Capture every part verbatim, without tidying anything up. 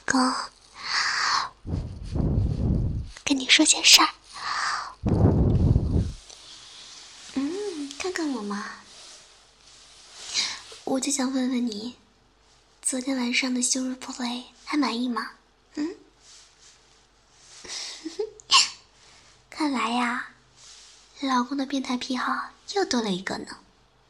公，跟你说件事儿。嗯，看看我嘛，我就想问问你，昨天晚上的羞辱 play 还满意吗？嗯，看来呀，老公的变态癖好又多了一个呢。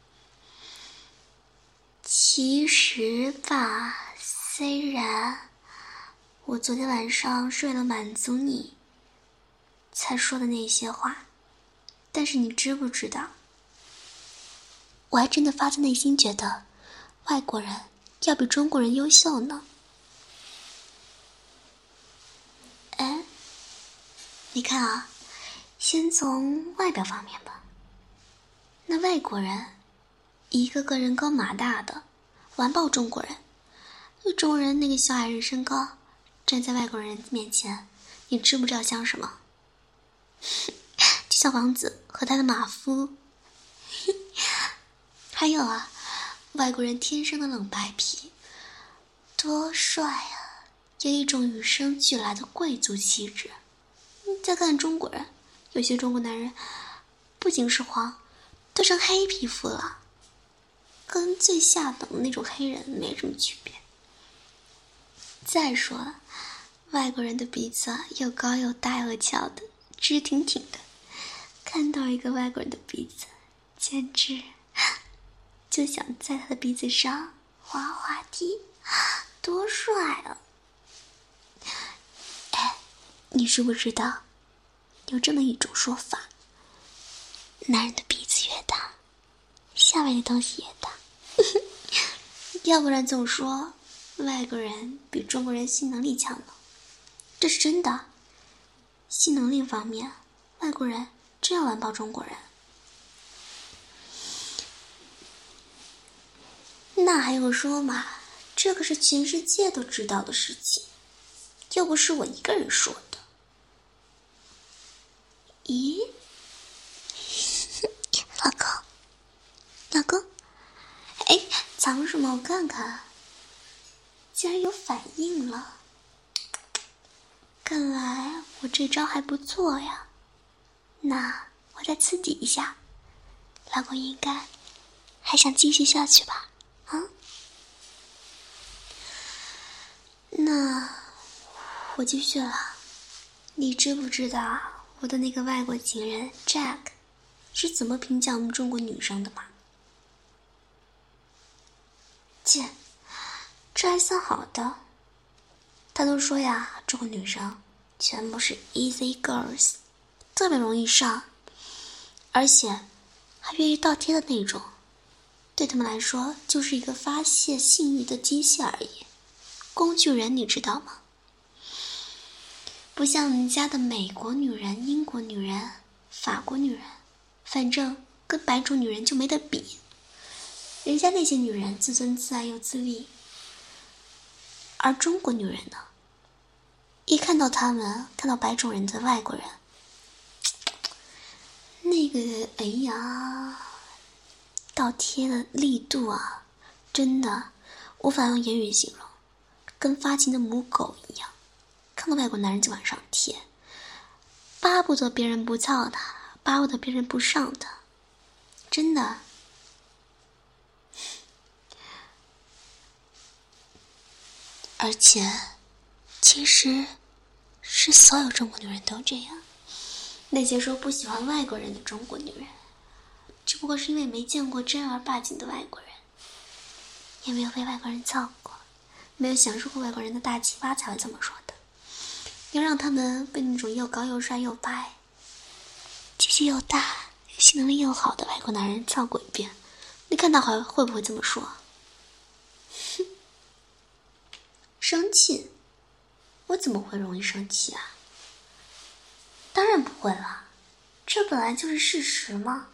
其实吧，虽然我昨天晚上是为了满足你才说的那些话，但是你知不知道，我还真的发自内心觉得外国人要比中国人优秀呢。哎，你看啊，先从外表方面吧，那外国人一个个人高马大的，完爆中国人。中国人那个小矮人身高，站在外国人面前，你知不知道像什么？就像王子和他的马夫。还有啊，外国人天生的冷白皮，多帅啊，有一种与生俱来的贵族气质。再看中国人，有些中国男人不仅是黄，都成黑皮肤了，跟最下等的那种黑人没什么区别。再说了，外国人的鼻子又高又大又翘的，直挺挺的，看到一个外国人的鼻子，简直就想在他的鼻子上滑滑梯，多帅啊！哎，你知不知道有这么一种说法，男人的鼻子越大，下面的东西越大。要不然总说外国人比中国人性能力强呢，这是真的。性能力方面，外国人真要完爆中国人。那还用说嘛？这可是全世界都知道的事情，又不是我一个人说的。咦，老公，老公，哎，藏什么？我看看。竟然有反应了，看来我这招还不错呀。那我再刺激一下，老公应该还想继续下去吧？啊？那我继续了。你知不知道我的那个外国情人 Jack 是怎么评价我们中国女生的吗？姐，这还算好的。他都说呀，中国女生全部是 easy girls， 特别容易上，而且还愿意倒贴的那种，对他们来说就是一个发泄性欲的机器而已，工具人，你知道吗？不像人家的美国女人、英国女人、法国女人，反正跟白种女人就没得比。人家那些女人自尊自爱又自立，而中国女人呢，一看到他们，看到白种人的外国人，那个哎呀，倒贴的力度啊，真的无法用言语形容，跟发情的母狗一样，看到外国男人就往上贴，巴不得别人不操他，巴不得别人不上他，真的。而且其实是所有中国女人都这样，那些说不喜欢外国人的中国女人，只不过是因为没见过正儿八经的外国人，也没有被外国人操过，没有享受过外国人的大鸡巴，才会这么说的。要让他们被那种又高又帅又白、鸡鸡又大、性能力又好的外国男人操过一遍，你看他还会不会这么说？哼，生气？我怎么会容易生气啊？当然不会了，这本来就是事实嘛。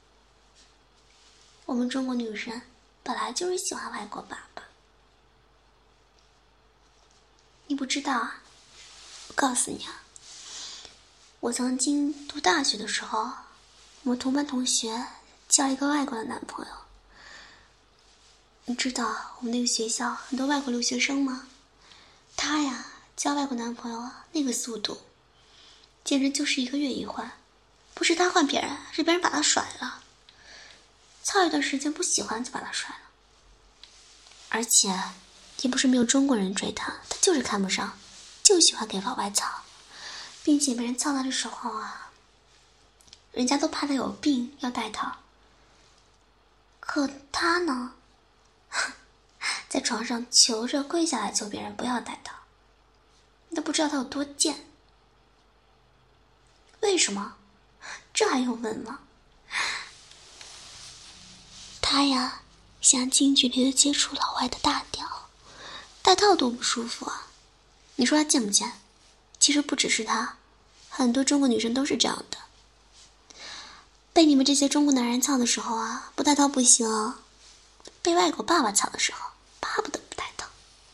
我们中国女生本来就是喜欢外国爸爸。你不知道啊？我告诉你啊，我曾经读大学的时候，我们同班同学交了一个外国的男朋友。你知道我们那个学校很多外国留学生吗？他她呀，交外国男朋友啊，那个速度，简直就是一个月一换，不是她换别人，是别人把她甩了。操一段时间不喜欢就把她甩了，而且也不是没有中国人追她，她就是看不上，就喜欢给老外操，并且别人操她的时候啊，人家都怕她有病要带套，可她呢，在床上求着跪下来求别人不要带套，你都不知道她有多贱。为什么？这还用问吗？他呀，想近距离的接触老外的大屌，戴套多不舒服啊！你说他贱不贱？其实不只是他，很多中国女生都是这样的。被你们这些中国男人操的时候啊，不戴套不行哦；被外国爸爸操的时候，巴不得不戴套。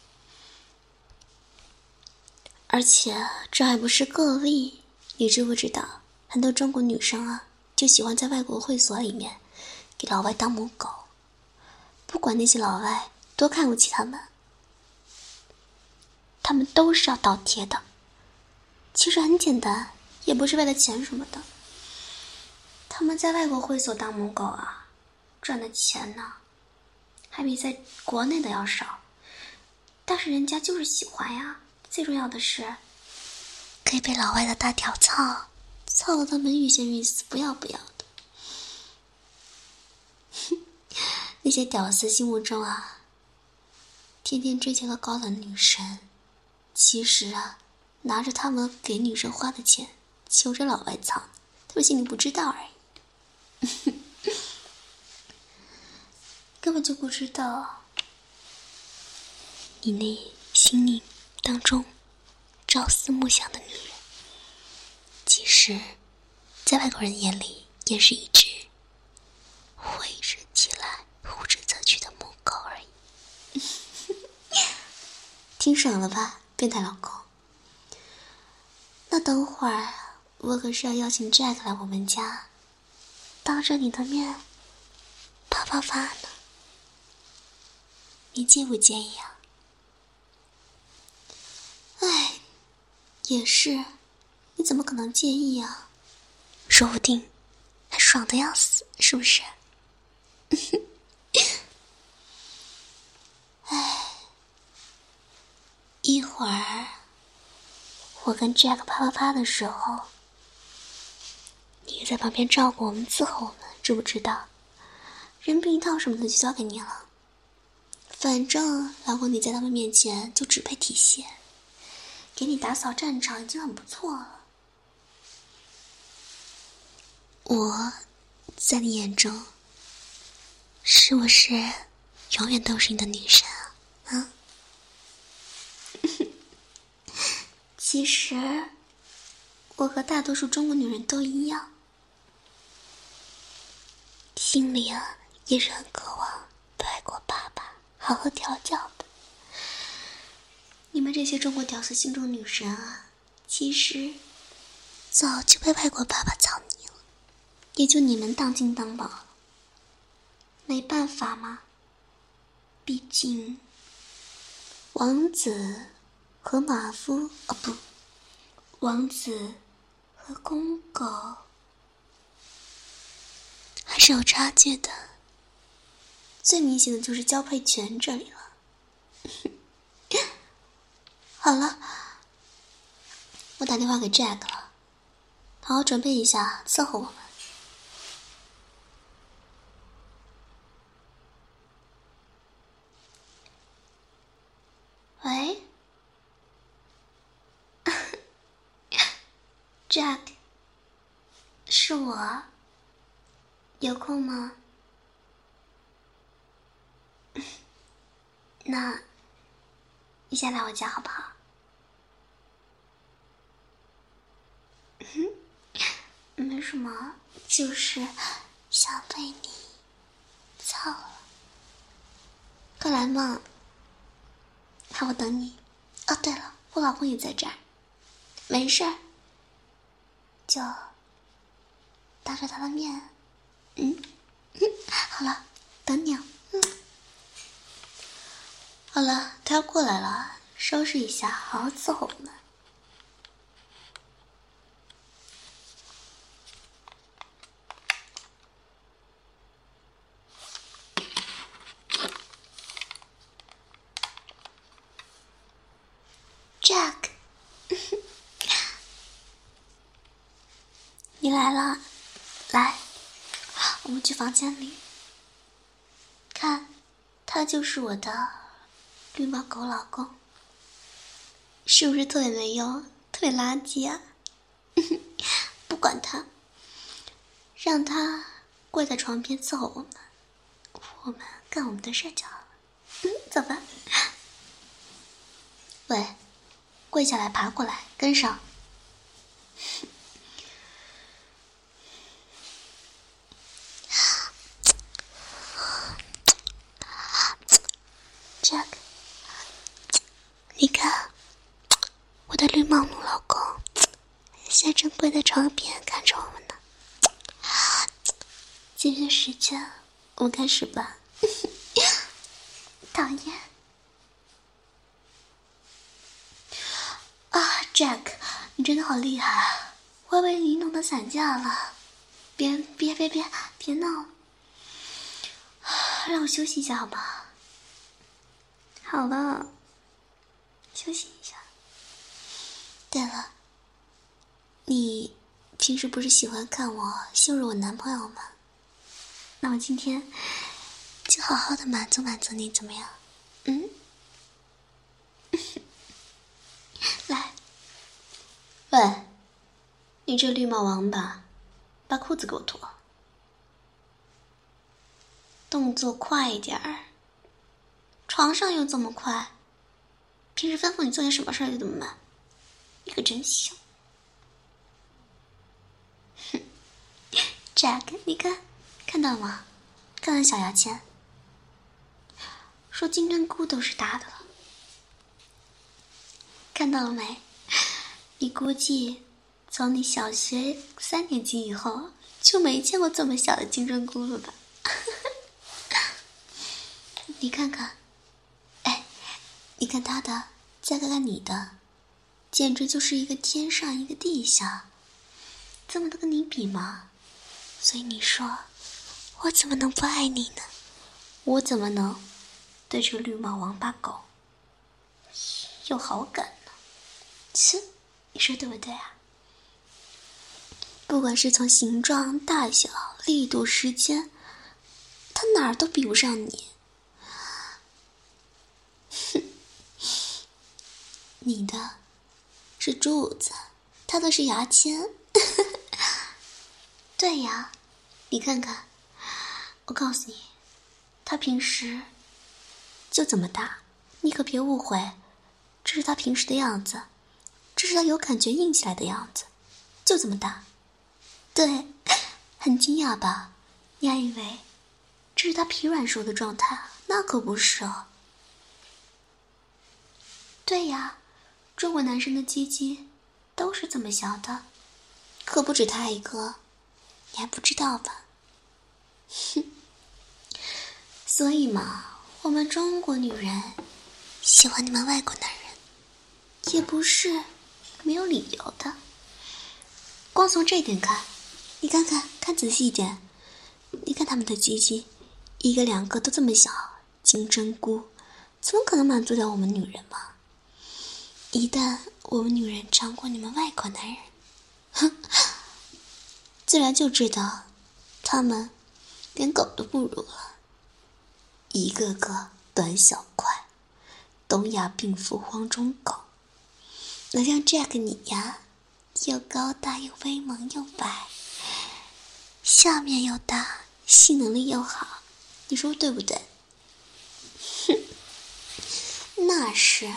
而且这还不是个例，你知不知道？很多中国女生啊，就喜欢在外国会所里面给老外当母狗，不管那些老外多看不起他们，他们都是要倒贴的。其实很简单，也不是为了钱什么的。他们在外国会所当母狗啊，赚的钱呢，还比在国内的要少。但是人家就是喜欢呀，最重要的是，可以被老外的大屌操，操得他们欲仙欲死，不要不要的。那些屌丝心目中啊，天天追求个高冷女神，其实啊，拿着他们给女生花的钱，求着老外操，他们心里不知道而已。根本就不知道，你那心灵当中朝思暮想的女人，其实，在外国人眼里也是一只挥之即来呼之则去的母狗而已。听爽了吧，变态老公？那等会儿我可是要邀请 Jack 来我们家，当着你的面啪啪啪呢，你介不介意啊？哎，也是，你怎么可能介意啊？说不定还爽得要死，是不是？哎，一会儿我跟 Jack 啪啪啪的时候，你在旁边照顾我们，伺候我们，知不知道？人避孕套什么的就交给你了。反正老公你在他们面前就只配体现，给你打扫战场已经很不错了。我在你眼中是不是永远都是你的女神啊？啊？其实我和大多数中国女人都一样，心里啊也是很渴望被外国爸爸好好调教的。你们这些中国屌丝心中女神啊，其实早就被外国爸爸操腻了，也就你们当金当宝了。没办法嘛，毕竟王子和马夫哦不，王子和公狗还是有差距的。最明显的就是交配权这里了。好了，我打电话给 Jack 了，好好准备一下，伺候我们。喂，Jack， 是我，有空吗？那你先来我家好不好？没什么，就是想被你操了。快来嘛！好，我等你。哦，对了，我老公也在这儿，没事儿，就当着他的面，嗯，嗯好了，等你啊，嗯，好了，他要过来了， 收拾一下，好好伺候我们。Jack， 你来了，来，我们去房间里。看，他就是我的绿毛狗老公，是不是特别没用，特别垃圾啊？不管他，让他跪在床边伺候我们，我们干我们的事就好了。嗯，走吧。喂，跪下来，爬过来，跟上。Jack， 你看，我的绿毛奴老公现在正跪在床边看着我们呢。节约时间，我们开始吧。讨厌。啊 ，Jack， 你真的好厉害啊！我被你弄得散架了。别别别别别闹了，让我休息一下好吗？好了，休息一下。对了，你平时不是喜欢看我羞辱我男朋友吗？那我今天就好好的满足满足你，怎么样？嗯？来，喂，你这绿帽王八，把裤子给我脱，动作快一点儿。床上又这么快，平时吩咐你做点什么事儿就这么慢，你可真行。哼 ，Jack， 你看，看到了吗？看看小牙签，说金针菇都是他的了，看到了没？你估计从你小学三年级以后就没见过这么小的金针菇了吧？你看看，哎，你看他的，再看看你的，简直就是一个天上一个地下，这么的跟你比吗？所以你说，我怎么能不爱你呢？我怎么能对这个绿毛王八狗有好感呢？切，你说对不对啊？不管是从形状、大小、力度、时间，它哪儿都比不上你。哼，你的是柱子，他的是牙签。对呀，你看看，我告诉你，他平时就这么大，你可别误会，这是他平时的样子，这是他有感觉硬起来的样子，就这么大。对，很惊讶吧？你还以为这是他疲软时候的状态？那可不是哦。对呀，中国男生的鸡鸡都是这么小的，可不止他一个，你还不知道吧？哼，所以嘛，我们中国女人喜欢你们外国男人，也不是没有理由的。光从这一点看，你看看，看仔细一点，你看他们的鸡鸡，一个两个都这么小，金针菇，怎么可能满足了我们女人嘛？一旦我们女人长过你们外国男人，哼，自然就知道他们连狗都不如了，一个个短小快，东亚病夫黄种狗。那像 Jack 你呀，又高大又威猛又白，下面又大，性能力又好，你说对不对？哼，那是。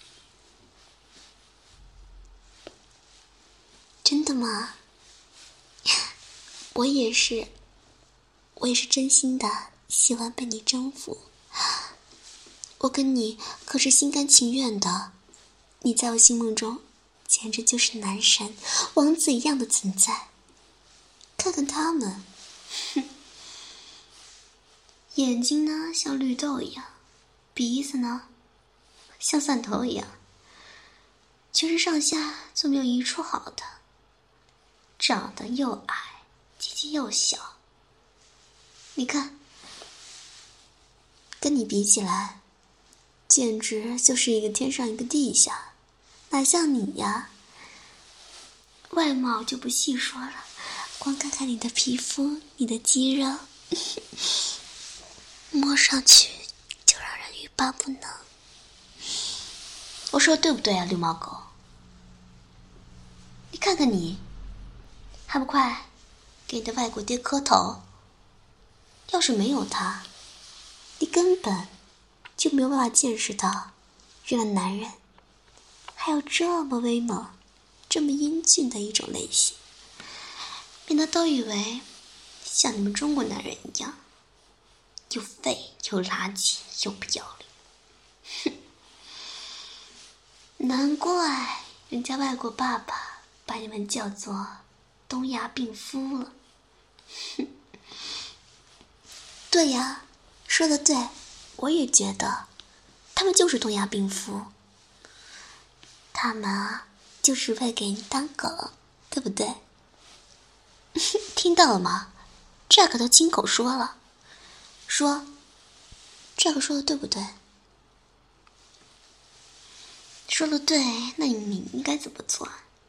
真的吗？我也是，我也是真心的喜欢被你征服。我跟你可是心甘情愿的，你在我心目中简直就是男神、王子一样的存在。看看他们，哼，眼睛呢像绿豆一样，鼻子呢像蒜头一样，全身上下就没有一处好的，长得又矮，鸡鸡又小。你看，跟你比起来，简直就是一个天上一个地下，哪像你呀？外貌就不细说了，光看看你的皮肤，你的肌肉，摸上去就让人欲罢不能。我说对不对啊，绿毛狗？你看看你，还不快给你的外国爹磕头？要是没有他，你根本就没有办法见识到，原来男人还有这么威猛、这么英俊的一种类型，免得都以为像你们中国男人一样，又废又垃圾又不要脸。哼，难怪人家外国爸爸把你们叫做东亚病夫了。哼，对呀，说的对，我也觉得他们就是东亚病夫，他们啊就是为给你当狗，对不对？听到了吗？这可都亲口说了，说这个说的对不对？说的对，那你应该怎么做？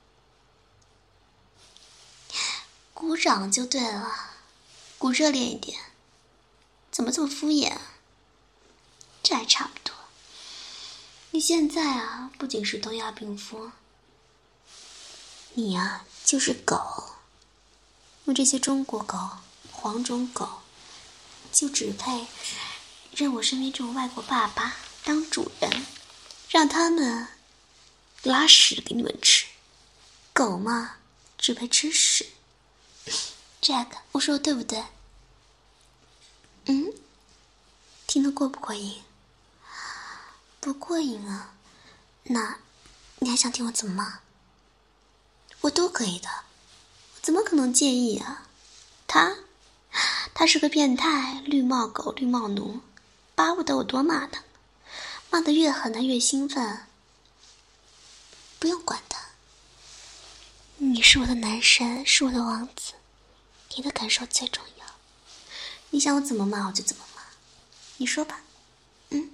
鼓掌就对了，鼓热烈一点。怎么这么敷衍？这还差不多。你现在啊，不仅是东亚病夫，你呀、啊、就是狗。因为这些中国狗、黄种狗，就只配认我身边这种外国爸爸当主人，让他们拉屎给你们吃。狗嘛，只配吃屎。Jack， 我说的对不对？嗯，听得过不过瘾？不过瘾啊？那你还想听我怎么骂？我都可以的，我怎么可能介意啊？他，他是个变态，绿帽狗，绿帽奴，巴不得我多骂他，骂得越狠他越兴奋。不用管他，你是我的男神，是我的王子，你的感受最重要。你想我怎么骂我就怎么骂，你说吧。嗯，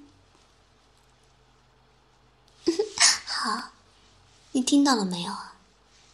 好，你听到了没有啊？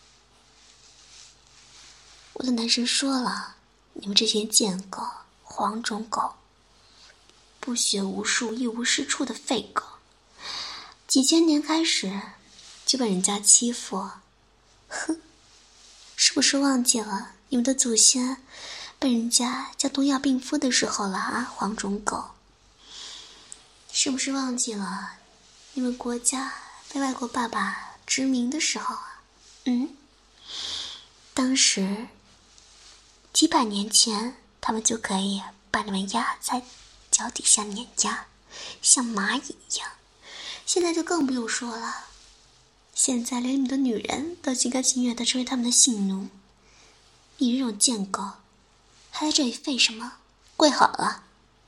我的男神说了，你们这些贱狗、黄种狗，不学无术、一无是处的废狗，几千年开始就被人家欺负，哼，是不是忘记了你们的祖先被人家叫东亚病夫的时候了啊？黄种狗，是不是忘记了你们国家被外国爸爸殖民的时候啊？嗯，当时几百年前，他们就可以把你们压在脚底下碾压，像蚂蚁一样。现在就更不用说了，现在连你们的女人都心甘情愿地成为他们的性奴。你这种贱狗，还在这里废什么？跪好了！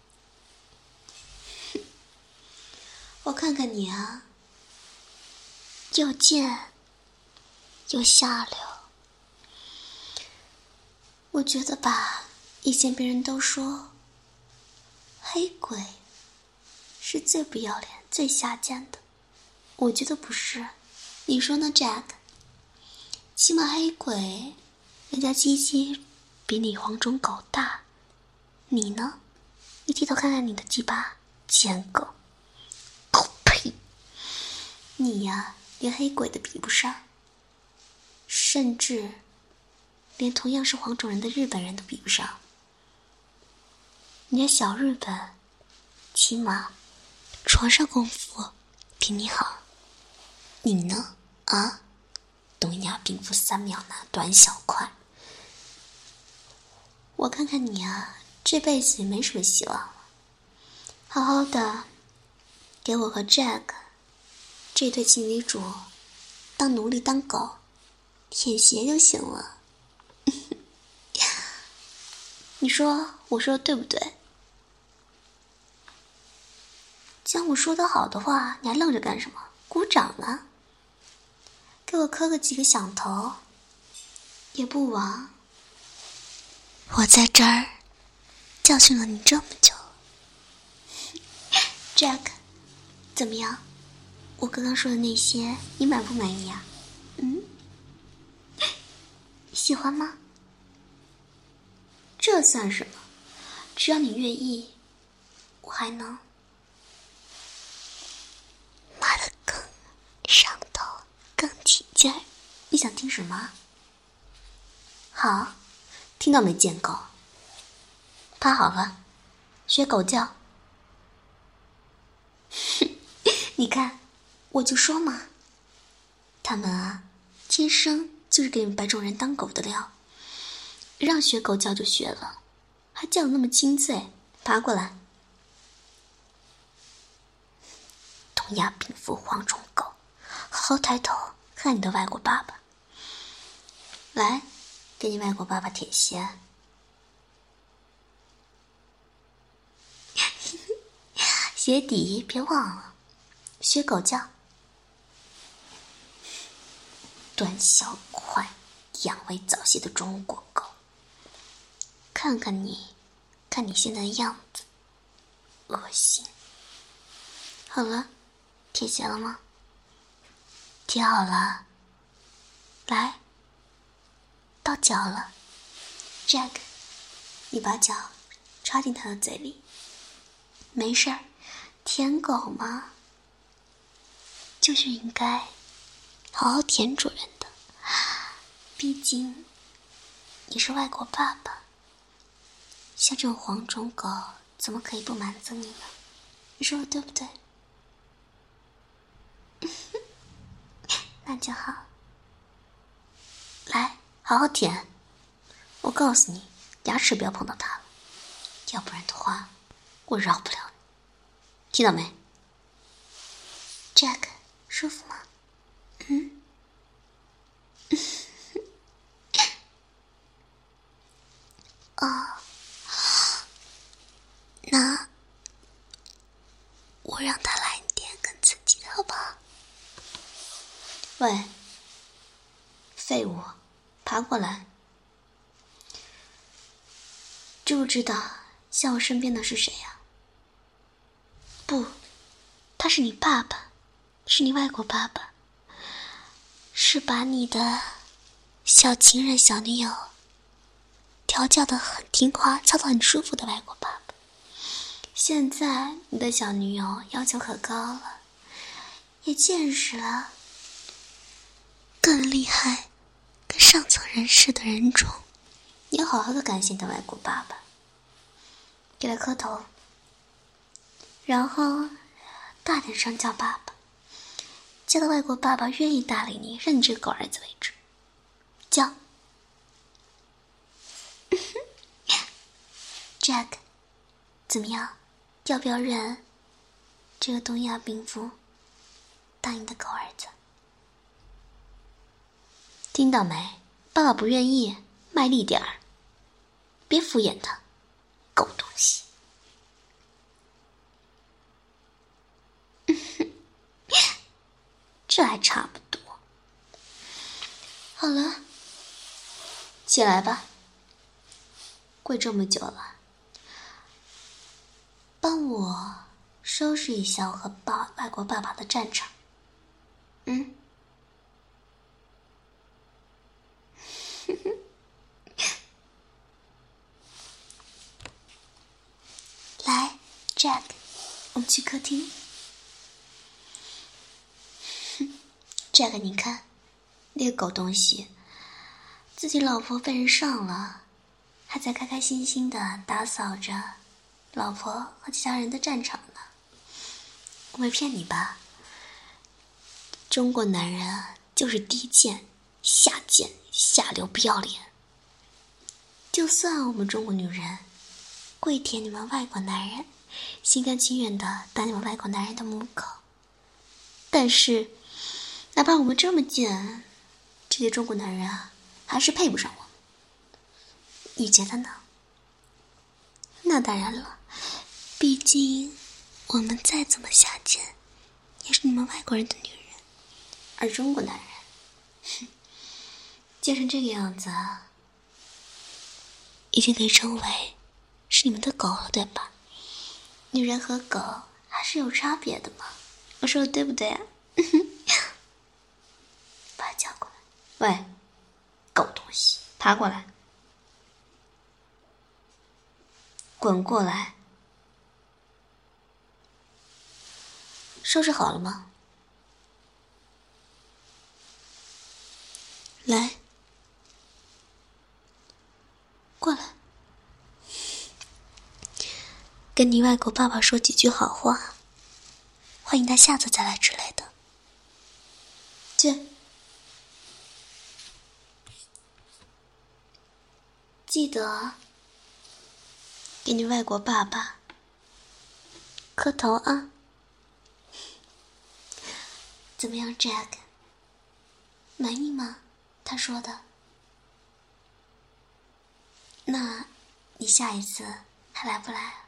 我看看你啊，又贱又下流。我觉得吧，以前别人都说黑鬼是最不要脸、最下贱的，我觉得不是。你说呢 Jack？ 起码黑鬼人家鸡鸡比你黄种狗大，你呢？你低头看看你的鸡巴，贱狗！狗呸！你呀，连黑鬼都比不上，甚至连同样是黄种人的日本人都比不上。你的小日本，起码床上功夫比你好。你呢？啊？东亚病夫三秒男短小快。我看看你啊，这辈子也没什么希望了。好好的，给我和 Jack 这对情侣主当奴隶当狗，舔鞋就行了。你说我说的对不对？ 既然我说的好的话，你还愣着干什么？鼓掌啊！给我磕个几个响头，也不枉我在这儿教训了你这么久。Jack， 怎么样？我刚刚说的那些，你满不满意啊？嗯，喜欢吗？这算什么？只要你愿意，我还能骂得更上头、更起劲儿。你想听什么？好，听到没，贱狗？趴好了，学狗叫。你看，我就说嘛，他们啊，天生就是给你们白种人当狗的料。让学狗叫就学了，还叫得那么清脆。爬过来，东亚病夫黄种狗，好好抬头看你的外国爸爸。来，给你外国爸爸舔鞋。鞋底别忘了，学狗叫。短小快、养为早泄的中国狗。看看你，看你现在的样子，恶心。好了，贴鞋了吗？贴好了。来，到脚了。Jack， 你把脚插进他的嘴里。没事儿，舔狗嘛，就是应该好好舔主人的。毕竟你是外国爸爸，像这种黄种狗怎么可以不满足你呢？你说对不对？那就好。来，好好舔。我告诉你，牙齿不要碰到它了，要不然的话，我饶不了你。听到没 ？Jack， 舒服吗？嗯。哦，那我让他来点更刺激的，好不好？喂，废物，爬过来！知不知道像我身边的是谁呀？不，他是你爸爸，是你外国爸爸，是把你的小情人、小女友调教得很听话、操得很舒服的外国爸爸。现在你的小女友要求可高了，也见识了更厉害、更上层人士的人种。你要好好的感谢你的外国爸爸，给他磕头，然后大点声叫爸爸，叫到外国爸爸愿意搭理你，认你这个狗儿子为止。叫Jack， 怎么样？要不要认这个东亚病夫当你的狗儿子？听到没？爸爸不愿意，卖力点儿，别敷衍他，狗东西。这还差不多。好了，起来吧。跪这么久了，帮我收拾一下我和爸外国爸爸的战场。嗯。来 ，Jack， 我们去客厅。Jack， 你看，那个狗东西，自己老婆被人上了，还在开开心心的打扫着老婆和其他人的战场呢。我没骗你吧？中国男人啊，就是低贱、下贱、下流、不要脸。就算我们中国女人跪舔你们外国男人，心甘情愿的当你们外国男人的母狗，但是哪怕我们这么贱，这些中国男人啊，还是配不上我们。你觉得呢？那当然了，毕竟我们再怎么下贱，也是你们外国人的女人，而中国男人，哼，贱成这个样子，已经可以称为是你们的狗了，对吧？女人和狗还是有差别的嘛，我说的对不对啊？把他叫过来。喂，狗东西，爬过来，滚过来。收拾好了吗？来，过来，跟你外国爸爸说几句好话，欢迎他下次再来之类的。去，记得给你外国爸爸磕头啊。怎么样 Jack， 满意吗？他说的。那你下一次还来不来啊？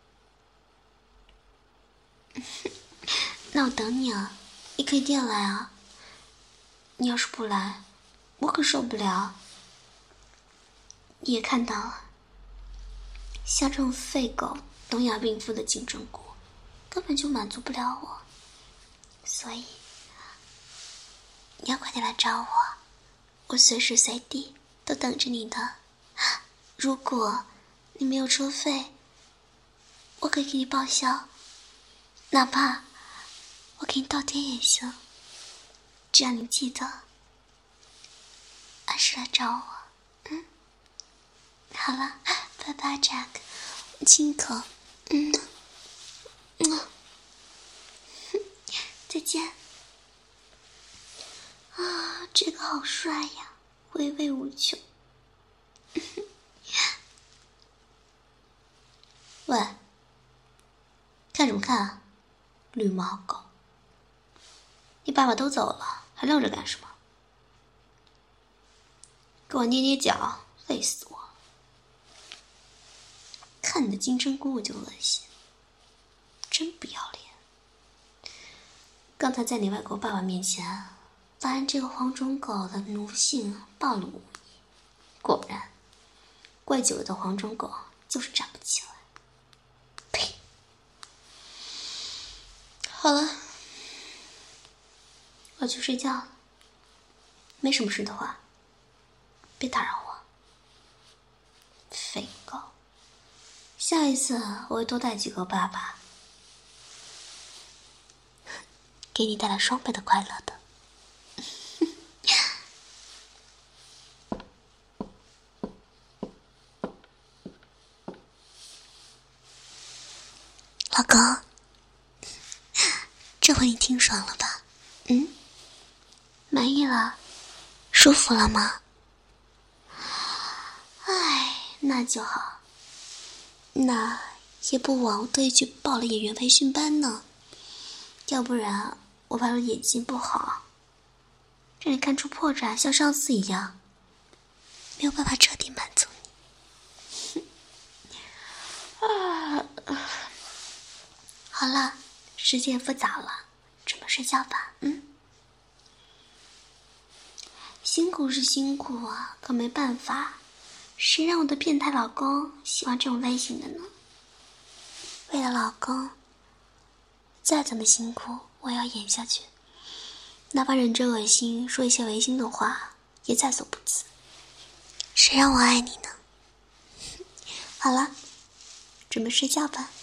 那我等你啊，你可以电来啊。你要是不来，我可受不了。你也看到了，像这种废狗东亚病夫的金针菇根本就满足不了我，所以你要快点来找我，我随时随地都等着你的。如果你没有车费，我可以给你报销，哪怕我给你倒贴也行，只要你记得按时来找我。嗯，好了，拜拜 Jack， 亲一口。嗯嗯，再见。啊，这个好帅呀，回味无穷。喂，看什么看啊，绿毛狗！你爸爸都走了，还愣着干什么？给我捏捏脚，累死我了！看你的金针菇我就恶心，真不要脸！刚才在你外国爸爸面前，发现这个黄种狗的奴性暴露无遗。果然，怪久了的黄种狗就是站不起来。呸！好了，我去睡觉了。没什么事的话，别打扰我。废狗！下一次我会多带几个爸爸，给你带来双倍的快乐的。老公，这回你听爽了吧？嗯，满意了，舒服了吗？哎，那就好。那也不枉我特意去报了演员培训班呢，要不然我怕我演技不好，让你看出破绽，像上次一样，没有办法彻底满足你。啊，好了，时间也不早了，准备睡觉吧。嗯，辛苦是辛苦啊，可没办法，谁让我的变态老公喜欢这种类型的呢？为了老公，再怎么辛苦我也要演下去，哪怕忍着恶心说一些违心的话也在所不辞。谁让我爱你呢？好了，准备睡觉吧。